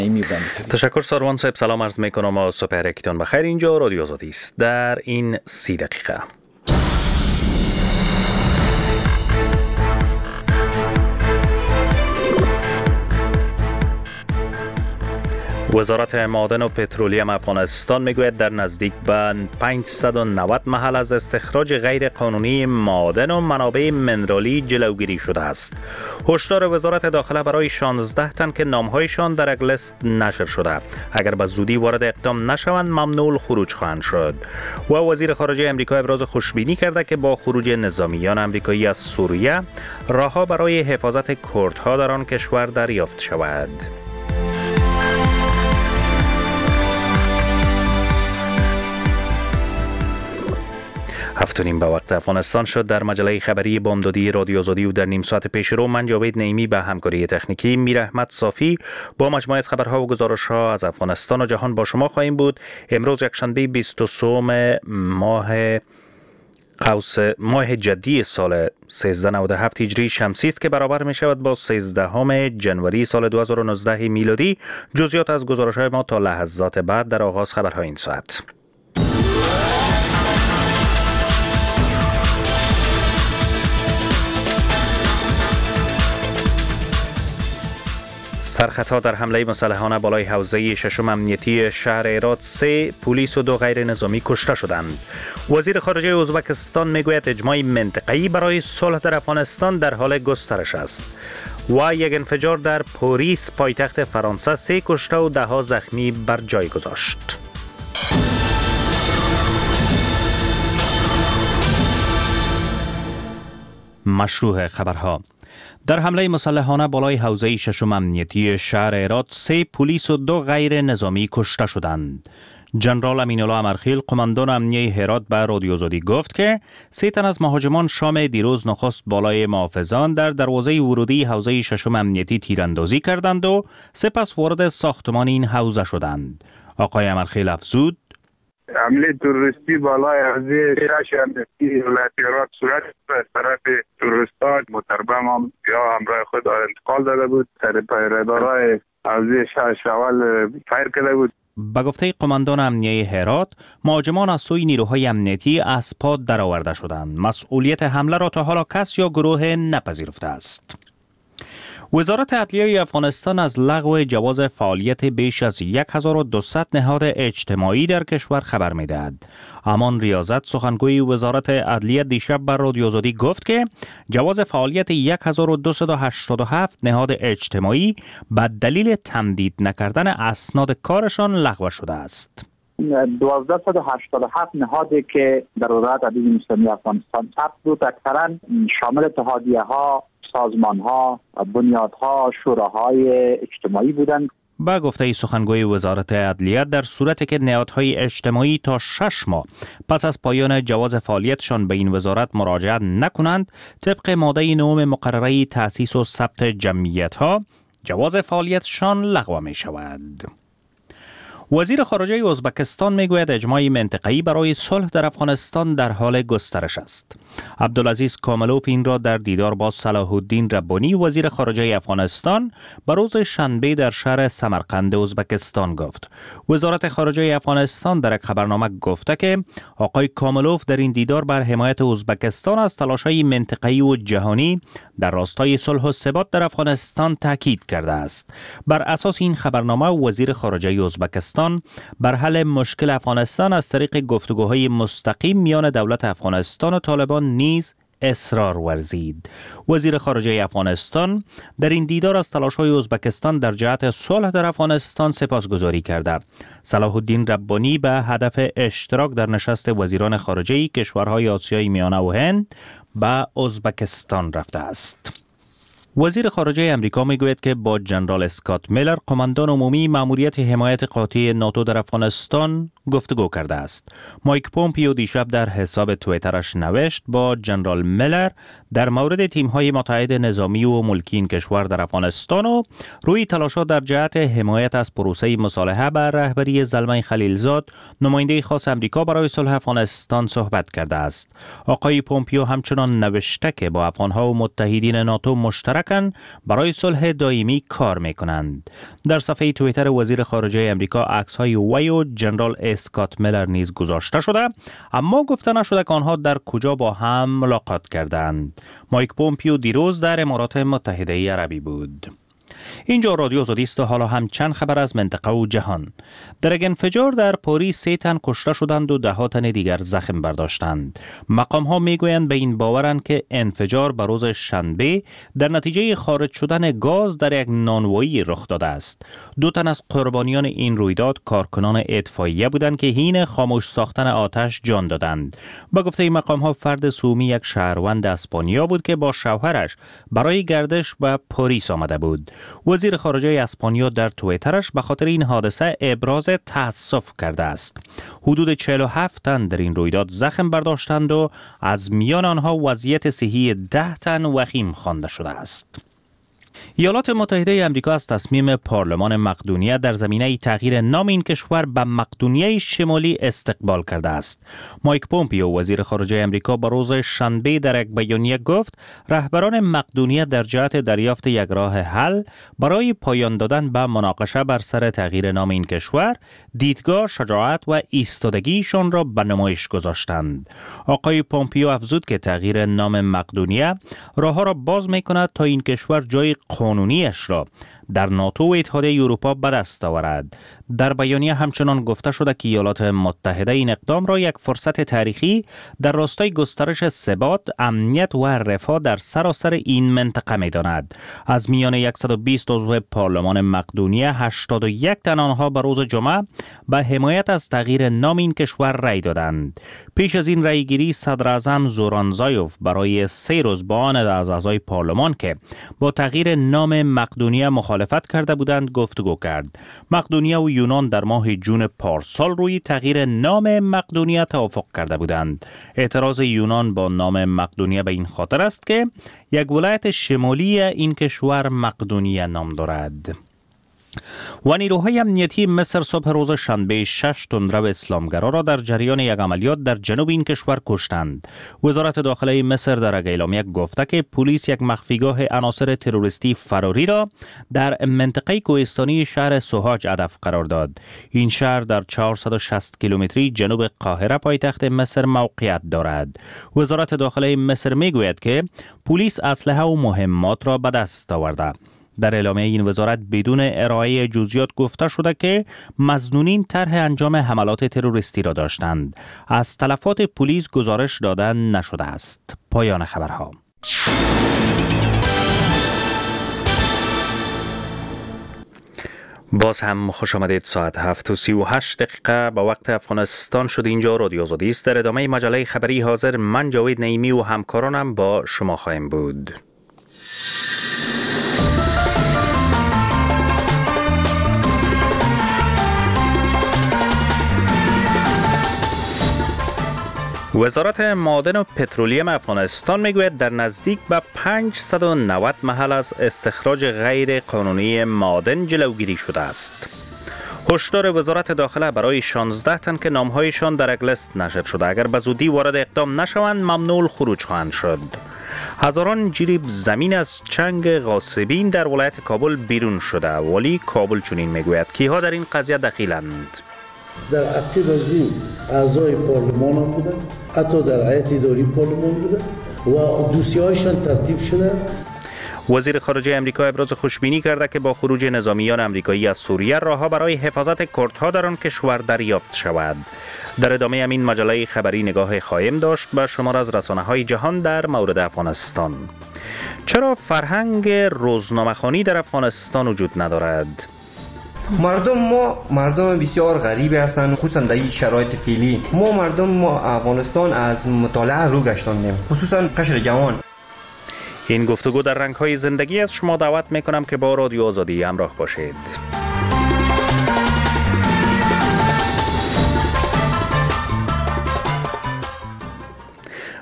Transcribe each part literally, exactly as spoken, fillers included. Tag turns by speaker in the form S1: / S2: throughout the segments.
S1: تشکر ساروان صاحب. سلام عرض میکنم و صبح یکتان بخیر. اینجا رادیو آزادی است. در این سی دقیقه وزارت معادن و پترولیم افغانستان میگوید در نزدیک به پانصد و نود محل از استخراج غیر قانونی معادن و منابع منرالی جلوگیری شده است. هشدار وزارت داخله برای شانزده تن که نامهایشان در یک لیست نشر شده اگر به زودی وارد اقدام نشوند ممنوع خروج خواهند شد. و وزیر خارجه امریکا ابراز خوشبینی کرده که با خروج نظامیان امریکایی از سوریه راهها برای حفاظت کردها در آن کشور دریافت شود. هفت و نیم به وقت افغانستان شد. در مجله خبری بامدادی رادیو آزادی و در نیم ساعت پیش رو من جاوید نعیمی به همکاری تکنیکی میر احمد صافی با مجموعه از خبرها و گزارش‌ها از افغانستان و جهان با شما خواهیم بود. امروز یکشنبه بیست و سوم ماه قوس ماه جدی سال سیزده نود و هفت هجری شمسی است که برابر می شود با سیزدهم جنوری سال دو هزار و نوزده میلادی. جزئیات از گزارش‌های ما تا لحظات بعد در آغاز خبرهای این ساعت. سرخطا در حمله مسلحانه بالای حوزه ششم امنیتی شهر هرات، سه پلیس و دو غیر نظامی کشته شدند. وزیر خارجه ازبکستان میگوید اجماع منطقه‌ای برای صلح در افغانستان در حال گسترش است. و یک انفجار در پاریس پایتخت فرانسه سه کشته و ده ها زخمی بر جای گذاشت. مشروع خبرها. در حمله مسلحانه بالای حوزه ششم امنیتی شهر هرات، سه پلیس و دو غیر نظامی کشته شدند. جنرال امین الله امرخیل قماندان امنیه هرات به رادیو آزادی گفت که سه تن از مهاجمان شام دیروز نخست بالای محافظان در دروازه ورودی حوزه ششم امنیتی تیراندازی کردند و سپس وارد ساختمان این حوزه شدند. آقای امرخیل افزود:
S2: حمله تروریستی بالای حوزه شش امنیتی ولایت هرات صورت از طرف تروریستان متربم هم یا همراه خود انتقال داده بود. سر پیره‌دارای حوزه شش اول فایر کرده بود.
S1: به گفته قماندان امنیه هرات، مهاجمان از سوی نیروهای امنیتی از پا درآورده شدند. مسئولیت حمله را تا حالا کس یا گروه نپذیرفته است. وزارت عدلیه افغانستان از لغو جواز فعالیت بیش از هزار و دویست نهاد اجتماعی در کشور خبر می‌دهد. امان ریاضت سخنگوی وزارت عدلیه دیشب بر رادیو آزادی گفت که جواز فعالیت هزار و دویست و هشتاد و هفت نهاد اجتماعی به دلیل تمدید نکردن اسناد کارشان لغو شده است.
S3: دوازده صد و هشتاد و هفت نهادی که در وزارت عدلیه اسلامی افغانستان ثبت بود اکثرا شامل اتحادیه‌ها، سازمان‌ها، بنیادها، شوراهای اجتماعی بودند.
S1: با گفته سخنگوی وزارت عدلیه، در صورتی که نهادهای اجتماعی تا شش ماه پس از پایان جواز فعالیتشان به این وزارت مراجعه نکنند، طبق ماده نهم مقرره تأسیس و ثبت جمعیت‌ها، جواز فعالیتشان لغو می شود. وزیر خارجه ازبکستان میگوید اجماع منطقه‌ای برای صلح در افغانستان در حال گسترش است. عبدالعزیز کاملوف این را در دیدار با صلاح الدین ربانی وزیر خارجه افغانستان به روز شنبه در شهر سمرقند ازبکستان گفت. وزارت خارجه افغانستان در یک خبرنامه گفته که آقای کاملوف در این دیدار بر حمایت ازبکستان از تلاش‌های منطقه‌ای و جهانی در راستای صلح و ثبات در افغانستان تاکید کرده است. بر اساس این خبرنامه وزیر خارجه ازبکستان بر حل مشکل افغانستان از طریق گفتگوهای مستقیم میان دولت افغانستان و طالبان نیز اصرار ورزید. وزیر خارجه افغانستان در این دیدار از تلاش‌های ازبکستان در جهت صلح در افغانستان سپاسگزاری کرده. صلاح الدین ربانی به هدف اشتراک در نشست وزیران خارجه کشورهای آسیای میانه و هند به ازبکستان رفته است. وزیر خارجه امریکا میگوید که با جنرال اسکات میلر قماندان عمومی ماموریت حمایت قاطع ناتو در افغانستان گفتگو کرده است. مایک پومپیو دیشب در حساب توییترش نوشت با جنرال میلر در مورد تیم‌های متحد نظامی و ملکی این کشور در افغانستان و روی تلاشات در جهت حمایت از پروسه مصالحه بر رهبری زلمه خلیلزاد، نماینده خاص امریکا برای صلح افغانستان صحبت کرده است. آقای پومپیو همچنان نوشته که با افغان‌ها و متحدین ناتو مشترکاً برای صلح دائمی کار می‌کنند. در صفحه توییتر وزیر خارجه امریکا عکس‌های وی و جنرال اسکات میلر نیز گذاشته شده، اما گفته نشده که آنها در کجا با هم ملاقات کردند. مایک پومپیو دیروز در امارات متحده عربی بود. اینجا رادیو آزادی است و حالا هم چند خبر از منطقه و جهان. در یک انفجار در پاریس سه تن کشته شدند و ده ها تن دیگر زخم برداشتند. مقام ها میگویند به این باورند که انفجار بر روز شنبه در نتیجه خارج شدن گاز در یک نانوایی رخ داده است. دو تن از قربانیان این رویداد کارکنان اطفائیه بودند که حین خاموش ساختن آتش جان دادند. با گفته مقام ها فرد سومی یک شهروند اسپانیا بود که با شوهرش برای گردش به پاریس آمده بود. وزیر خارجه اسپانیا در توییترش به خاطر این حادثه ابراز تأسف کرده است. حدود چهل و هفت تن در این رویداد زخم برداشتند و از میان آنها وضعیت صحی ده تن وخیم خوانده شده است. ایالات متحده آمریکا از تصمیم پارلمان مقدونیه در زمینه تغییر نام این کشور به مقدونیه شمالی استقبال کرده است. مایک پومپیو وزیر خارجه آمریکا به روز شنبه در یک بیانیه گفت رهبران مقدونیه در جهت دریافت یک راه حل برای پایان دادن به مناقشه بر سر تغییر نام این کشور دیدگاه، شجاعت و ایستادگیشان را به نمایش گذاشتند. آقای پومپیو افزود که تغییر نام مقدونیه راهها را باز می‌کند تا این کشور جای قانونیش را در ناتو و اتحادیه اروپا به دست آورد. در بیانیه همچنان گفته شده که ایالات متحده این اقدام را یک فرصت تاریخی در راستای گسترش ثبات، امنیت و رفاه در سراسر این منطقه می‌داند. از میان صد و بیست عضو پارلمان مقدونیه هشتاد و یک تن آنها به روز جمعه به حمایت از تغییر نام این کشور رأی دادند. پیش از این رأیگیری صدر اعظم زوران زایوف برای سه روز با آن از اعضای پارلمان که با تغییر نام مقدونیه مخالفت کرده بودند گفتگو کرد. مقدونیه و یونان در ماه جون پارسال روی تغییر نام مقدونیه توافق کرده بودند. اعتراض یونان با نام مقدونیه به این خاطر است که یک ولایت شمالی این کشور مقدونیه نام دارد. و نیروهای امنیتی مصر صبح روز شنبه شش تندرو اسلامگرا را در جریان یک عملیات در جنوب این کشور کشتند. وزارت داخله مصر در یک اعلامیه گفته که پلیس یک مخفیگاه عناصر تروریستی فراری را در منطقه کوهستانی شهر سوهاج هدف قرار داد. این شهر در چهارصد و شصت کیلومتری جنوب قاهره پایتخت مصر موقعیت دارد. وزارت داخله مصر میگوید که پلیس اسلحه و مهمات را به دست آورده. در اعلامیه این وزارت بدون ارائه جزئیات گفته شده که مظنونین طرح انجام حملات تروریستی را داشتند. از تلفات پلیس گزارش داده نشده است. پایان خبرها. باز هم خوش آمدید. ساعت هفت و سی و هشت دقیقه با وقت افغانستان شد. اینجا رادیو آزادی است. در ادامه مجله خبری حاضر من جاوید نعیمی و همکارانم با شما خواهیم بود. وزارت معادن و پترولیم افغانستان میگوید در نزدیک به پانصد و نود محل از استخراج غیر قانونی معادن جلوگیری شده است. هشدار وزارت داخله برای شانزده تن که نامهایشان در یک لیست نشر شده اگر به زودی وارد اقدام نشوند ممنوع خروج خواهند شد. هزاران جریب زمین از چنگ غاصبین در ولایت کابل بیرون شده ولی کابل چنین میگوید کیها در این قضیه دخیلند.
S4: در عقب از این اعضای پارلمان هم بودن، حتی در هیئت اداری پارلمان بودن و دوسیه‌هایشان ترتیب شده.
S1: وزیر خارجه امریکا ابراز خوشبینی کرده که با خروج نظامیان امریکایی از سوریه راهها برای حفاظت کردها در آن کشور دریافت شود. در ادامه همین مجله خبری نگاه خواهیم داشت به شمار از رسانه‌های جهان در مورد افغانستان. چرا فرهنگ روزنامه‌خوانی در افغانستان وجود ندارد؟
S5: مردم ما مردم بسیار غریبی هستند، خصوصا در این شرایط فعلی. ما مردم ما افغانستان از مطالعه رو گشتاندیم، خصوصا قشر جوان.
S1: این گفتگو در رنگ‌های زندگی از شما دعوت میکنم که با رادیو آزادی همراه باشید.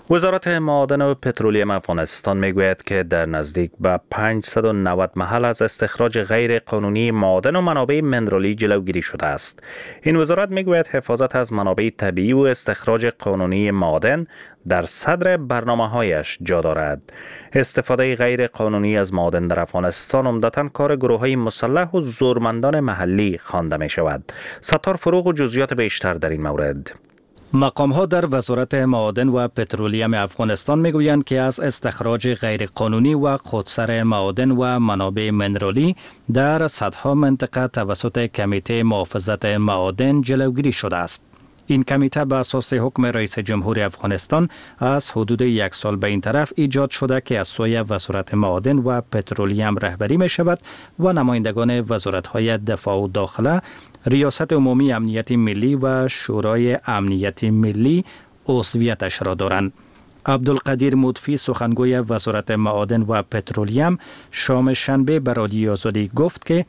S1: وزارت معادن و پترولیم افغانستان میگوید که در نزدیک به پانصد و نود محل از استخراج غیر قانونی معادن و منابع منرالی جلوگیری شده است. این وزارت میگوید حفاظت از منابع طبیعی و استخراج قانونی معادن در صدر برنامه‌هایش جا دارد. استفاده غیر قانونی از معادن در افغانستان عمدتاً کار گروه‌های مسلح و زورمندان محلی خوانده می شود. ستار فروغ و جزئیات بیشتر در این مورد.
S6: مقام‌ها در وزارت معادن و پترولیم افغانستان میگویند که از استخراج غیرقانونی و خودسر معادن و منابع منرالی در صدها منطقه توسط کمیته محافظت معادن جلوگیری شده است. این کمیته به اساس حکم رئیس جمهور افغانستان از حدود یک سال به این طرف ایجاد شده که از سوی وزارت معادن و پترولیم رهبری می شود و نمایندگان وزارت‌های دفاع و داخله، ریاست عمومی امنیت ملی و شورای امنیت ملی عضویتش را دارند. عبدالقدیر مضفی سخنگوی وزارت معادن و پترولیم شام شنبه به رادیو آزادی گفت که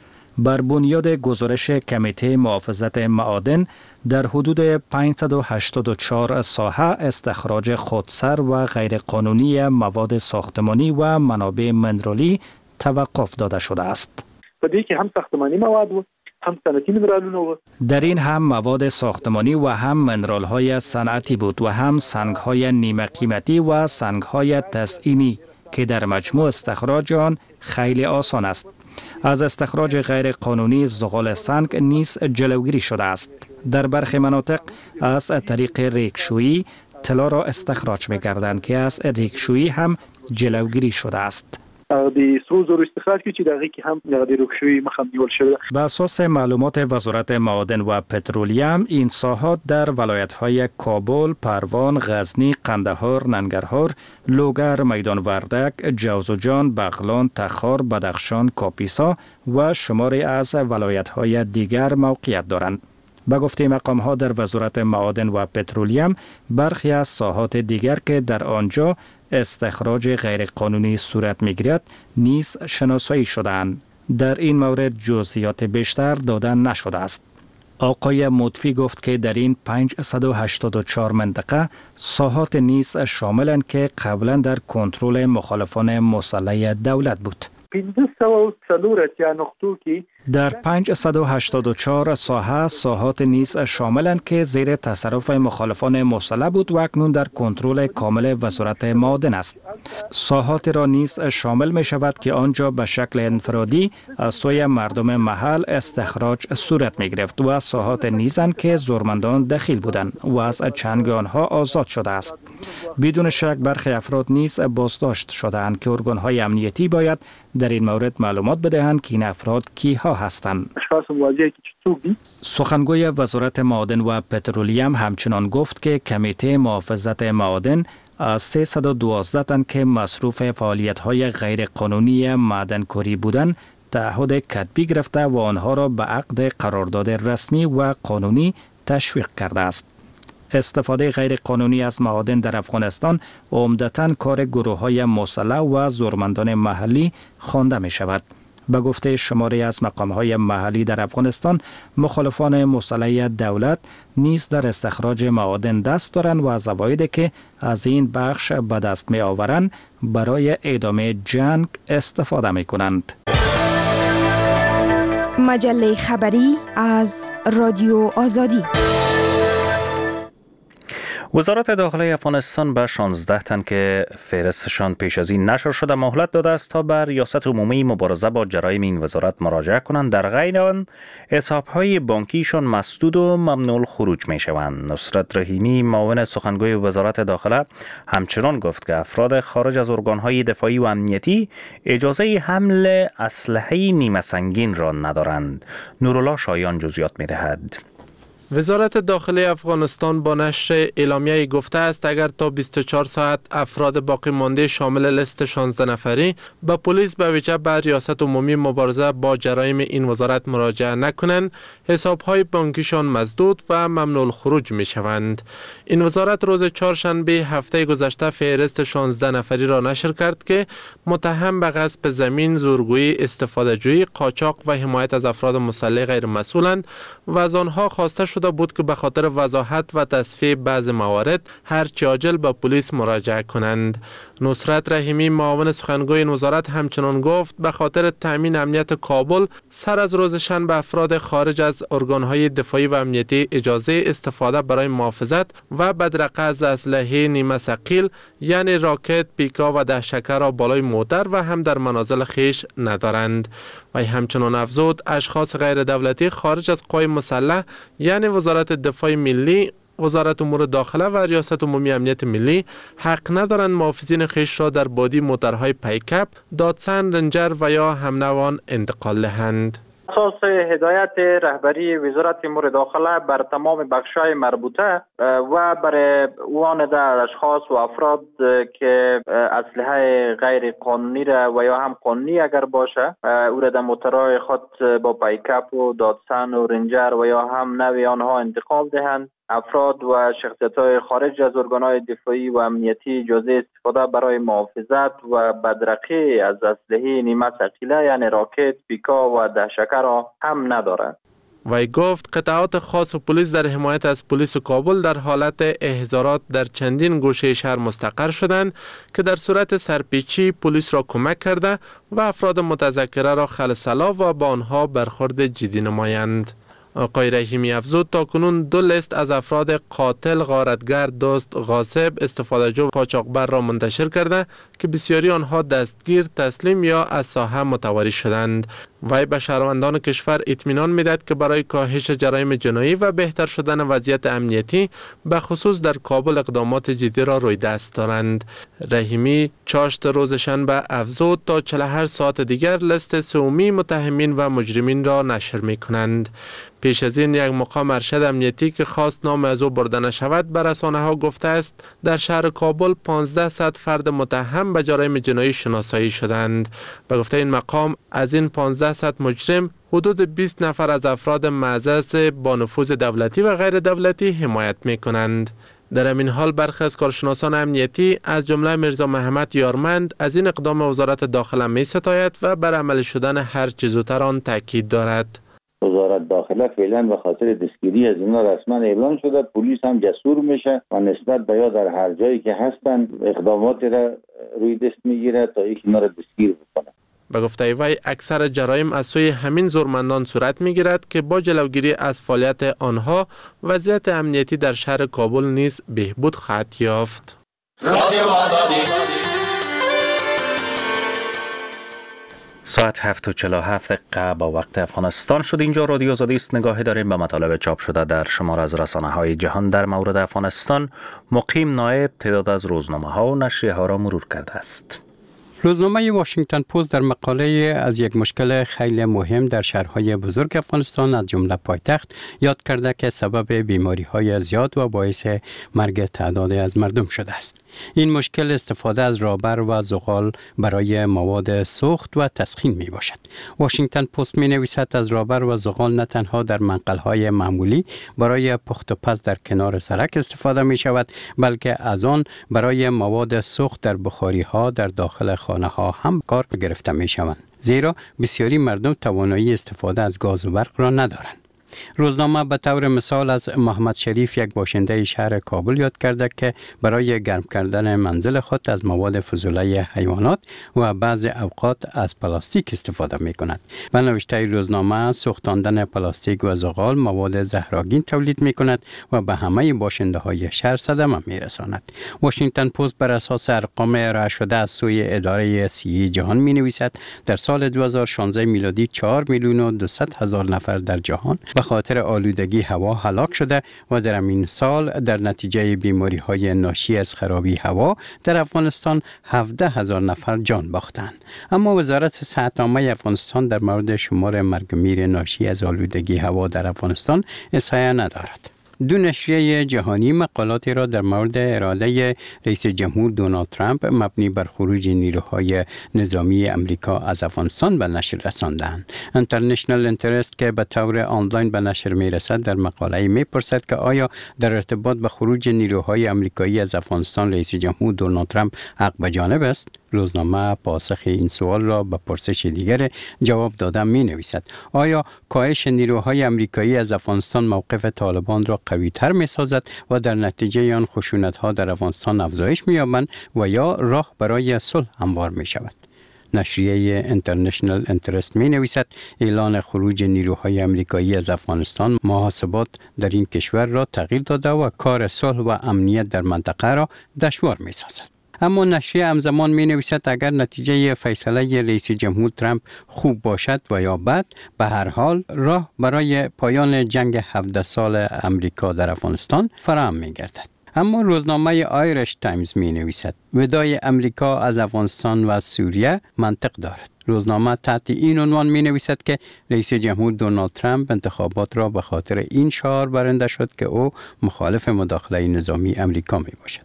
S6: بر بنیاد گزارش کمیته محافظت معادن در حدود پانصد و هشتاد و چهار ساحه استخراج خودسر و غیرقانونی مواد ساختمانی و منابع منرالی توقف داده شده است.
S7: بدی که هم ساختمانی مواد و هم صنعتی منرالونه و
S6: در این هم مواد ساختمانی و هم منرال های صنعتی بود و هم سنگ های نیمه قیمتی و سنگ های تزئینی که در مجموع استخراج آن خیلی آسان است. از استخراج غیر قانونی زغال سنگ نیز جلوگیری شده است. در برخی مناطق از طریق ریکشویی طلا را استخراج می‌کردند که از ریکشویی هم جلوگیری شده است.
S7: د سرو زرو استخراج کې چې دغه کې هم د ریکشویی مخه نیول شوی.
S6: به اساس معلومات وزارت معادن و پترولیم این ساحات در ولایت‌های کابل، پروان، غزنی، قندهار، ننگرهار، لوگر، میدان وردک، جوزجان، بغلان، تخار، بدخشان، کاپیسا و شماری از ولایت‌های دیگر موقعیت دارند. به گفته مقام‌ها در وزارت معادن و پترولیم برخی از ساحات دیگر که در آنجا استخراج غیرقانونی صورت می‌گیرد نیز شناسایی شده‌اند. در این مورد جزئیات بیشتر داده نشده است. آقای مضفی گفت که در این پانصد و هشتاد و چهار منطقه ساحات نیز شاملند که قبلا در کنترل مخالفان مسلح دولت بود. در پانصد و هشتاد و چهار ساحه ساحات نیز شاملند که زیر تصرف مخالفان مسلح بود و اکنون در کنترل کامل وزارت معادن است. ساحات را نیز شامل می شود که آنجا به شکل انفرادی از سوی مردم محل استخراج صورت می گرفت و ساحات نیزند که زورمندان دخیل بودند و از چنگ آنها آزاد شده است. بدون شک برخی افراد نیز بازداشت شده‌اند که ارگان‌های امنیتی باید در این مورد معلومات بدهند که این افراد کیها هستند. سخنگوی وزارت معادن و پترولیم همچنان گفت که کمیته محافظت معادن از سیصد و دوازده تن که مصروف فعالیت‌های غیرقانونی معدنکاری بودند تعهد کتبی گرفته و آنها را به عقد قرارداد رسمی و قانونی تشویق کرده است. استفاده غیر قانونی از معادن در افغانستان عمدتاً کار گروه‌های مسلح و زورمندان محلی خوانده می شود. به گفته شماری از مقام‌های محلی در افغانستان، مخالفان مسلح دولت نیز در استخراج معادن دست دارند و از عوایدی که از این بخش به دست می آورند برای ادامه جنگ استفاده می کنند.
S8: مجله خبری از رادیو آزادی.
S1: وزارت داخله افغانستان به شانزده تن که فهرستشان پیش از این نشر شده مهلت داده است تا بر ریاست عمومی مبارزه با جرایم این وزارت مراجعه کنند. در غیر آن حساب‌های بانکیشان مسدود و ممنوع الخروج می شوند. نصرت رحیمی معاون سخنگوی وزارت داخله همچنان گفت که افراد خارج از ارگان‌های دفاعی و امنیتی اجازه حمل اسلحه نیمه سنگین را ندارند. نورالله شایان جزئیات می دهد.
S9: وزارت داخلی افغانستان با نشر اعلامیه گفته است اگر تا بیست و چهار ساعت افراد باقی مانده شامل لیست شانزده نفری به پلیس به ویژه به ریاست عمومی مبارزه با جرایم این وزارت مراجعه نکنند، حساب‌های بانکیشان مسدود و ممنوع الخروج می‌شوند. این وزارت روز چهارشنبه هفته گذشته فهرست شانزده نفری را نشر کرد که متهم به غصب زمین، زورگویی، استفاده جویی، قاچاق و حمایت از افراد مسلح غیر مسئولند و از آنها خواسته شده بود که به خاطر وضاحت و تصفیه بعض موارد هرچه عاجل به پلیس مراجعه کنند. نصرت رحیمی معاون سخنگوی این وزارت همچنان گفت به خاطر تامین امنیت کابل سر از روز شنبه افراد خارج از ارگانهای دفاعی و امنیتی اجازه استفاده برای محافظت و بدرقه از اسلحه نیمه ثقیل یعنی راکت، پیکا و دهشکه را بالای موتر و هم در منازل خیش ندارند. و همچنان افزود اشخاص غیر دولتی خارج از قوای مسلح یعنی وزارت دفاع ملی، وزارت امور داخله و ریاست عمومی امنیت ملی حق ندارند محافظین خیش را در بادی موترهای پیکاپ، داتسن، رنجر و یا همنوان انتقال دهند.
S10: اساس هدایت رهبری وزارت امور داخله بر تمام بخش‌های مربوطه و برای وانده اشخاص و افراد که اسلحه غیر قانونی را و یا هم قانونی اگر باشه او را در موترهای خود با پیکاپ و داتسن و رنجر و یا هم نوع آنها انتقال دهند. افراد و شخصیت‌های خارج از ارگان‌های دفاعی و امنیتی اجازه استفاده برای محافظت و بدرقه از اسلحه نیمه ثقیله یعنی راکت، پیکا و دهشکه را هم ندارند.
S9: وی گفت قطعات خاص پلیس در حمایت از پلیس کابل در حالت احضارات در چندین گوشه شهر مستقر شدند که در صورت سرپیچی پلیس را کمک کرده و افراد متذکره را خلسلا و با آنها برخورد جدی نمایند. آقای رحیمی افزود تا کنون دو لیست از افراد قاتل، غارتگر، دزد، غاصب، استفاده جو، قاچاقبر را منتشر کرده که بسیاری آنها دستگیر، تسلیم یا از ساحه متواری شدند. وی به شهروندان کشور اطمینان میدهد که برای کاهش جرایم جنایی و بهتر شدن وضعیت امنیتی به خصوص در کابل اقدامات جدی را روی دست دارند. رحیمی چاشت روز شنبه افزود تا چهل و هشت ساعت دیگر لیست سومی متهمین و مجرمین را نشر می کنند. پیش از این یک مقام ارشد امنیتی که خواست نام از او برده نشود به رسانه ها گفته است در شهر کابل پانزده صد فرد متهم به جرایم جنایی شناسایی شدند. به گفته این مقام از این پانزده صد مجرم حدود بیست نفر از افراد معزز با نفوذ دولتی و غیر دولتی حمایت می کنند. در همین حال برخی از کارشناسان امنیتی از جمله میرزا محمد یارمند از این اقدام وزارت داخله می ستاید و بر عمل شدن هر چه زودتر آن تاکید دارد.
S11: وزارت داخله فعلا به خاطر دستگیری از اینا رسما اعلان شده، پلیس هم جسور میشه و نسبت به یا در هر جایی که هستن اقداماتی را روی دست میگیره تا اینکه اینا را دستگیر بکنه.
S9: به گفته وی اکثر جرایم از سوی همین زورمندان صورت میگیرد که با جلوگیری از فعالیت آنها وضعیت امنیتی در شهر کابل نیز بهبود خواهد یافت. رادیو آزادی
S1: ساعت هفت و چهل و هفت دقیقه با وقت افغانستان شد. اینجا رادیو آزادی است. نگاهی داریم به مطالب چاپ شده در شمار از رسانه های جهان در مورد افغانستان. مقیم نایب تعداد از روزنامه ها و نشریه ها را مرور کرده است.
S12: روزنامه واشنگتن پست در مقاله از یک مشکل خیلی مهم در شهرهای بزرگ افغانستان از جمله پایتخت یاد کرده که سبب بیماری‌های زیاد و باعث مرگ تعدادی از مردم شده است. این مشکل استفاده از رابر و زغال برای مواد سوخت و تسخین می باشد. واشنگتن پست می نویسد از رابر و زغال نه تنها در منقل‌های معمولی برای پخت و پز در کنار سرک استفاده می شود، بلکه از آن برای مواد سوخت در بخاری‌ها در داخل خانه ها هم کار گرفته می شوند، زیرا بسیاری مردم توانایی استفاده از گاز و برق را ندارند. روزنامه به طور مثال از محمد شریف، یک باشنده شهر کابل، یاد کرده که برای گرم کردن منزل خود از مواد فضوله حیوانات و بعض اوقات از پلاستیک استفاده می کند. به نوشته روزنامه سوختاندن پلاستیک و زغال مواد زهرآگین تولید می کند و به همه باشنده های شهر صدمه می رساند. واشنگتن پست بر اساس ارقام ارائه شده از سوی اداره صحی جهان می نویسد در سال دو هزار و شانزده میلادی چهار میلیون و دویست هزار نفر در جهان به خاطر آلودگی هوا هلاک شده و در این سال در نتیجه بیماری های ناشی از خرابی هوا در افغانستان هفده هزار نفر جان باختند. اما وزارت صحت عامه افغانستان در مورد شمار مرگ و میر ناشی از آلودگی هوا در افغانستان احصایه ندارد. دو نشریه جهانی مقالاتی را در مورد اراده رئیس جمهور دونالد ترامپ مبنی بر خروج نیروهای نظامی امریکا از افغانستان به نشر رساندند. انترنشنال انترست که به طور آنلاین به نشر میرسد در مقاله میپرسد که آیا در ارتباط به خروج نیروهای امریکایی از افغانستان رئیس جمهور دونالد ترامپ حق به جانب است؟ روزنامه پاسخ این سوال را به پرسش دیگر جواب داده می نویسد. آیا کاهش نیروهای امریکایی از افغانستان موقف طالبان را قوی تر می سازد و در نتیجه آن خشونت ها در افغانستان افزایش می یابند و یا راه برای صلح هموار می شود؟ نشریه انترنشنال انترست می نویسد اعلان خروج نیروهای امریکایی از افغانستان محاسبات در این کشور را تغییر داده و کار صلح و امنیت در منطقه را دشوار می سازد. اما نشریه همزمان می نویسد اگر نتیجه فیصله رئیس جمهور ترامپ خوب باشد و یا بد، به هر حال راه برای پایان جنگ هفده سال امریکا در افغانستان فراهم می گردد. اما روزنامه آیرش تایمز می نویسد وداع امریکا از افغانستان و سوریه منطق دارد. روزنامه تحت این عنوان می نویسد که رئیس جمهور دونالد ترامپ انتخابات را به خاطر این شعار برنده شد که او مخالف مداخله نظامی امریکا می باشد.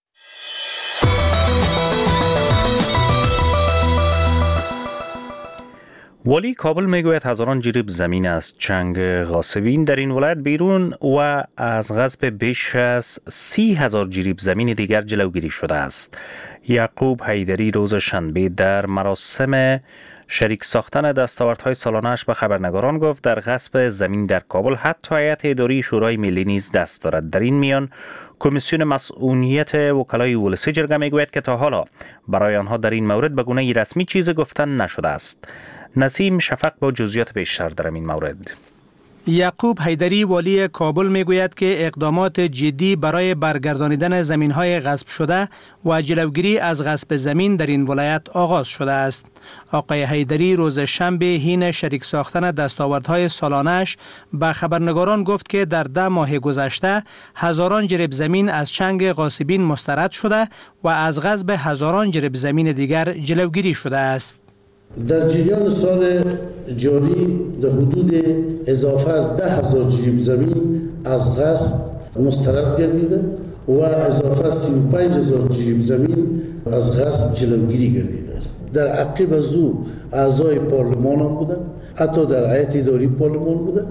S1: والی کابل میگوید هزاران جریب زمین از چنگ غاصبین در این ولایت بیرون و از غصب بیش از سی هزار جریب زمین دیگر جلوگیری شده است. یعقوب حیدری روز شنبه در مراسم شریک ساختن دستاوردهای سالانه‌اش به خبرنگاران گفت در غصب زمین در کابل حتی هیئت اداری شورای ملی نیز دست دارد. در این میان کمیسیون مسئولیت وکلای ولسی جرگه میگوید که تا حالا برای آنها در این مورد به گونه رسمی چیزی گفتن نشده است. نسیم شفق با جزئیات بیشتر در این مورد.
S13: یعقوب حیدری والی کابل میگوید که اقدامات جدی برای برگردانیدن زمین‌های غصب شده و جلوگیری از غصب زمین در این ولایت آغاز شده است. آقای حیدری روز شنبه حین شریک ساختن دستاوردهای سالانه‌اش به خبرنگاران گفت که در ده ماه گذشته هزاران جریب زمین از چنگ غاصبین مسترد شده و از غصب هزاران جریب زمین دیگر جلوگیری شده است.
S4: در جریان سال جاری در حدود اضافه از ده هزار جریب زمین از غصب مسترد گردیده و اضافه از سی و پنج هزار جریب زمین از غصب جلوگیری گردیده است. در عقب از او اعضای پارلمان هم بودن، حتی در هیئت اداری پارلمان بودن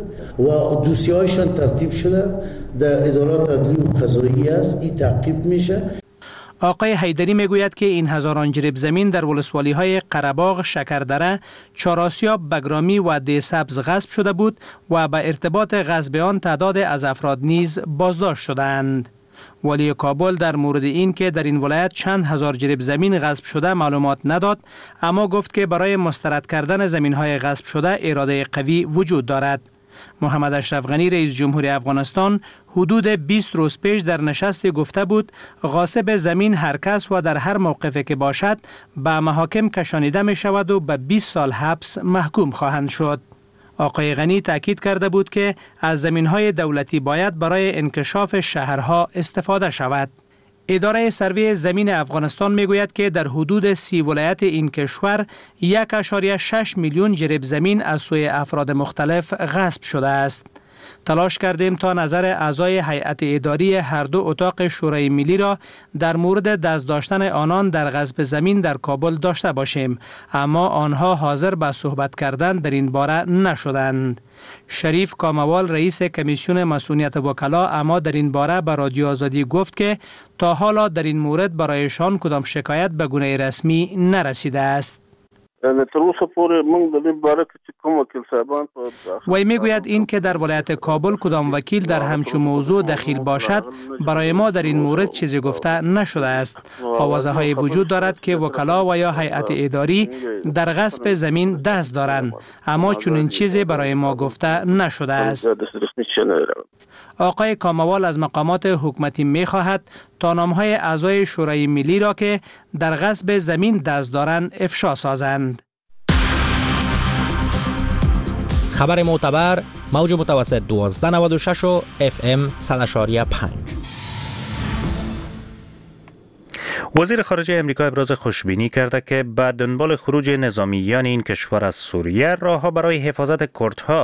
S4: و دوسیه هایشان ترتیب شده در ادارات عدلی و قضایی است. این تعقیب میشه.
S13: آقای حیدری میگوید که این هزاران جریب زمین در ولسوالی های قره‌باغ، شکردره، چهارآسیاب، بگرامی و دیسبز غصب شده بود و به ارتباط غصب آن تعداد از افراد نیز بازداشت شدند. والی کابل در مورد این که در این ولایت چند هزار جریب زمین غصب شده معلومات نداد، اما گفت که برای مسترد کردن زمین های غصب شده اراده قوی وجود دارد. محمد اشرف غنی رئیس جمهور افغانستان حدود بیست روز پیش در نشست گفته بود غاصب زمین هر کس و در هر موقفی که باشد به محاکم کشانیده می شود و به بیست سال حبس محکوم خواهند شد. آقای غنی تاکید کرده بود که از زمین‌های دولتی باید برای انکشاف شهرها استفاده شود. اداره سروی زمین افغانستان میگوید که در حدود سی ولایت این کشور یک ممیز شش میلیون جریب زمین از سوی افراد مختلف غصب شده است. تلاش کردیم تا نظر اعضای هیئت اداری هر دو اتاق شورای ملی را در مورد دست داشتن آنان در غصب زمین در کابل داشته باشیم، اما آنها حاضر به صحبت کردن در این باره نشدند. شریف کاموال رئیس کمیسیون مسئولیت وکلا اما در این باره به رادیو آزادی گفت که تا حالا در این مورد برایشان کدام شکایت به گونه رسمی نرسیده است. وی میگوید این که در ولایت کابل کدام وکیل در همچون موضوع دخیل باشد برای ما در این مورد چیزی گفته نشده است. آوازه های وجود دارد که وکلا و یا هیئت اداری در غصب زمین دست دارند، اما چنین چیزی برای ما گفته نشده است. آقای کاموال از مقامات حکومتی می خواهد تا نامهای اعضای شورای ملی را که در غصب زمین دست دارند افشا سازند.
S14: خبر معتبر موج متوسط دوازده نود و شش و اف ام صد و پنج.
S1: وزیر خارجه امریکا ابراز خوشبینی کرده که به دنبال خروج نظامیان این کشور از سوریه راهها برای حفاظت کردها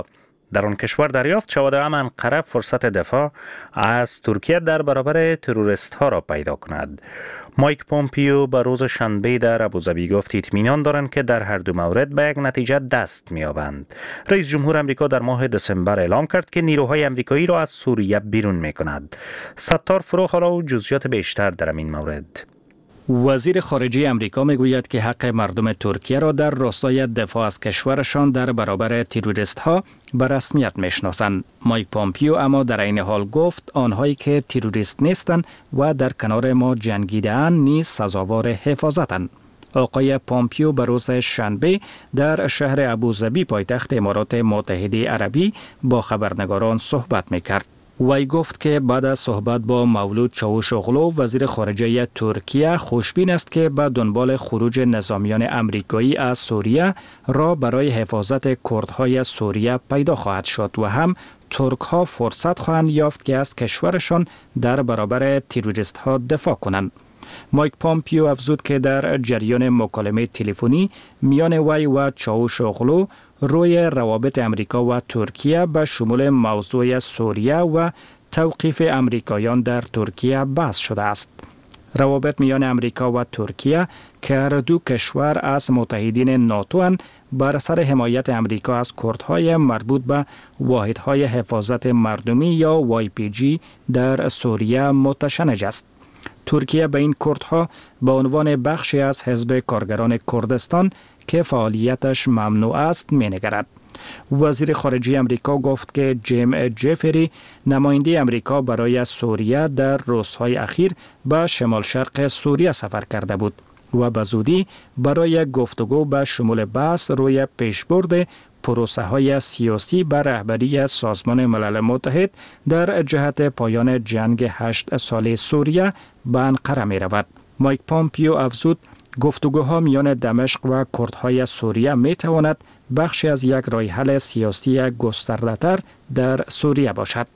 S1: در آن کشور دریافت شود انقره فرصت دفاع از ترکیه در برابر تروریست ها را پیدا کند. مایک پومپیو به روز شنبه در ابوظبی گفت اطمینان دارند که در هر دو مورد به یک نتیجه دست می‌یابند. رئیس جمهور آمریکا در ماه دسامبر اعلام کرد که نیروهای آمریکایی را از سوریه بیرون می‌کند. ستار فروخ حالا جزئیات بیشتر در این مورد.
S6: وزیر خارجه امریکا میگوید که حق مردم ترکیه را در راستای دفاع از کشورشان در برابر تروریست ها به رسمیت میشناسند. مایک پومپیو اما در این حال گفت آنهایی که تروریست نیستند و در کنار ما جنگیده‌اند نیز سزاوار حفاظتند. آقای پومپیو به روز شنبه در شهر ابوظبی پایتخت امارات متحده عربی با خبرنگاران صحبت میکرد. وی گفت که بعد از صحبت با مولود چاوشوغلو وزیر خارجه ترکیه خوشبین است که به دنبال خروج نظامیان امریکایی از سوریه را برای حفاظت کردهای سوریه پیدا خواهد شد و هم ترک ها فرصت خواهند یافت که از کشورشان در برابر تروریست ها دفاع کنند. مایک پومپیو افزود که در جریان مکالمه تلفنی میان وی و چاوشوغلو روی روابط امریکا و ترکیه به شمول موضوع سوریه و توقیف امریکایان در ترکیه بحث شده است. روابط میان امریکا و ترکیه که هر دو کشور از متحدین ناتو اند بر سر حمایت امریکا از کردهای مربوط به واحدهای حفاظت مردمی یا وای پی جی در سوریه متشنج است. ترکیه به این کردها به عنوان بخشی از حزب کارگران کردستان که فعالیتش ممنوع است می‌نگرد. وزیر خارجه امریکا گفت که جیم جفری نماینده امریکا برای سوریه در روزهای اخیر به شمال شرق سوریه سفر کرده بود و به زودی برای گفتگو به شمول بحث روی پیشبرد پروسه های سیاسی بر رهبری سازمان ملل متحد در جهت پایان جنگ هشت ساله سوریه به انقره می رود. مایک پومپیو افزود گفتگوها میان دمشق و کردهای سوریه می تواند بخشی از یک راه حل سیاسی گسترده‌تر در سوریه باشد.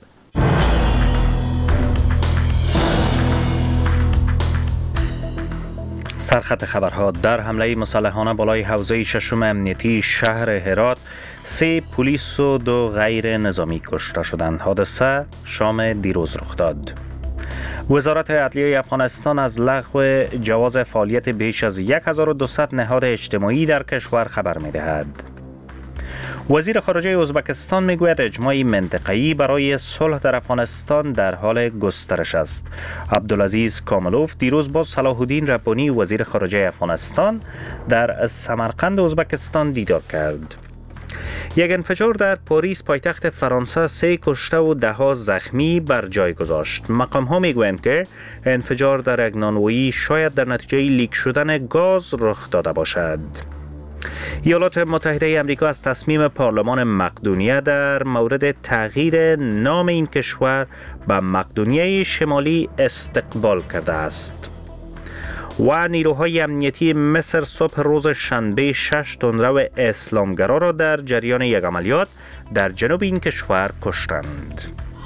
S1: سرخط خبرها در حمله مسلحانه بالای حوزه ششم امنیتی شهر هرات سه پلیس و دو غیر نظامی کشته شدند. حادثه شام دیروز رخ داد. وزارت عدلیه افغانستان از لغو جواز فعالیت بیش از هزار و دویست نهاد اجتماعی در کشور خبر می‌دهد. وزیر خارجه ازبکستان میگوید اجماع منطقه‌ای برای صلح در افغانستان در حال گسترش است. عبدالعزیز کاملوف دیروز با صلاح الدین ربانی وزیر خارجه افغانستان در سمرقند ازبکستان دیدار کرد. یک انفجار در پاریس پایتخت فرانسه سه کشته و ده ها زخمی بر جای گذاشت. مقام ها میگویند که انفجار در یک نانوایی شاید در نتیجه لیک شدن گاز رخ داده باشد. ایالات متحده آمریکا از تصمیم پارلمان مقدونیه در مورد تغییر نام این کشور به مقدونیه شمالی استقبال کرده است. و نیروهای امنیتی مصر صبح روز شنبه شش تندرو اسلامگرا را در جریان یک عملیات در جنوب این کشور کشتند.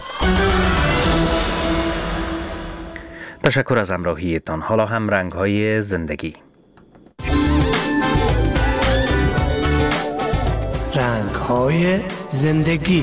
S1: تشکر از همراهیتان. حالا هم رنگ‌های زندگی.
S15: رنگ‌های زندگی.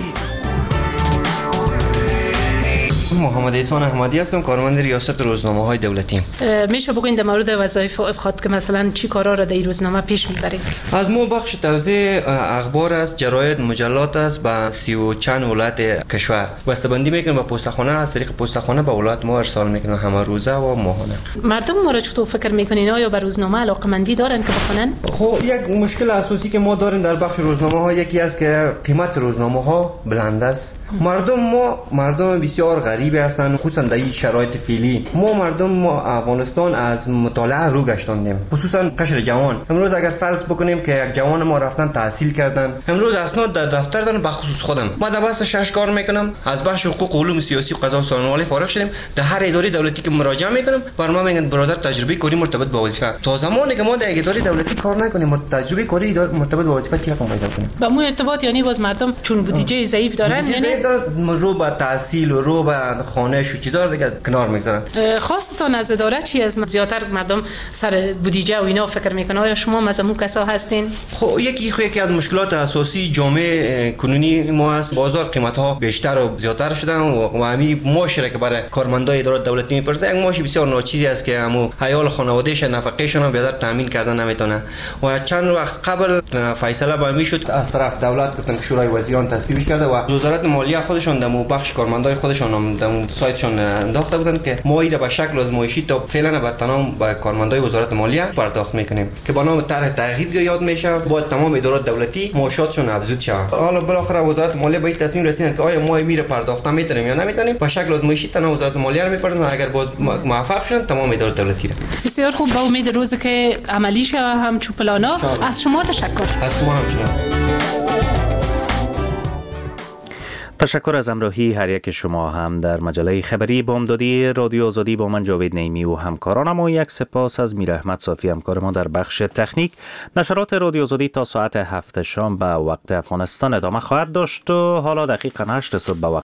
S5: محمد احسان احمدی هستم، کارمند ریاست روزنامه‌های دولتی.
S16: میشه بگوین در مورد وظایف و افخات که مثلا چی کارا را در این روزنامه پیش میبرید؟
S5: از ما بخش توزیع اخبار است، جراید، مجلات است به سی و چند ولایت کشور. بسته‌بندی میکنیم به پستخانه، از طریق پستخانه به ولایت ما ارسال میکنیم، همه روزه و ماهانه.
S16: مردم ما را چطور فکر میکنین؟ آیا به روزنامه علاقه‌مندی دارن که بخونن؟
S5: خب یک مشکل اساسی که ما داریم در بخش روزنامه‌ها یکی است که قیمت روزنامه‌ها بلند است. مردم ما مردم بسیار غریبی هستند، خصوصا در این شرایط فعلی. ما مردم ما افغانستان از مطالعه رو گشتاندیم، خصوصا قشر جوان. امروز اگر فرض بکنیم که یک جوان ما رفتن تحصیل کردن، امروز اسناد در دفتر دارن، به خصوص خودم ما در بحث شش کار میکنم، از بخش حقوق علوم سیاسی و قضا و سخنورانی فارغ شدیم. در هر اداره دولتی که مراجعه میکنم بر ما میگن برادر تجربه کاری مرتبط با وظیفه. تا زمانی که ما در اداره دولتی کار نکنیم، تجربه کاری مرتبط با وظیفه چی رقم پیدا کنیم؟
S16: با مو ارتباط یعنی باز مردم چون بودجه ضعیف دارن، یعنی
S5: رو به تحصیل و رو به دارند، خانه‌ش و چیزا رو دیگه کنار میگذارن.
S16: خواستتان از اداره چی از زیاتر مردم سر بودجه و اینا فکر میکنن؟ آیا شما از اون کسا هستین؟
S5: خب یکی خو یکی از مشکلات اساسی جامعه کنونی ما است، بازار قیمت‌ها بیشتر و زیاتر شدن و همین معاشره که برای کارمندای ادارات دولتی میپرسه یک معاش بسیار ناچیزی است که همو حیال خانواده‌اش نفقه‌شون رو بیادر تامین کردن نمیتونه. و چند وقت قبل فیصله با میشد از طرف دولت گفتن که شورای وزیران تصویبش کرده و وزارت مالیه خودشون دمو بخش کارمندای خودشون دمو سایتشون انداخته بودن که ما ایده به شکل آزمایشی تا فعلا به تمام با کارمندای وزارت مالیه پرداخت میکنیم که با نام طرح تغییر یاد میشه با تمام ادارات دولتی معاشاتشون افزود شه. حالا بالاخره وزارت مالیه به این تصمیم رسیدن که آیا ما میره پرداخت میتونیم یا نمیتونیم. به شکل آزمایشی تنها وزارت مالیه رو میپردازن، اگر باز موفق شدن تمام ادارات دولتی رو.
S16: بسیار خوب، با امید روزی که عملی شه هم چو پلانا. از شما تشکر.
S5: از شما همچنان.
S1: تشکر از همراهی هر یک شما هم در مجله خبری بامدادی رادیو آزادی با من جاوید نعیمی و همکارانم و یک سپاس از میر احمد صافی همکار ما در بخش تکنیک. نشرات رادیو آزادی تا ساعت هفت شام به وقت افغانستان ادامه خواهد داشت و حالا دقیقاً هشت صبح به وقت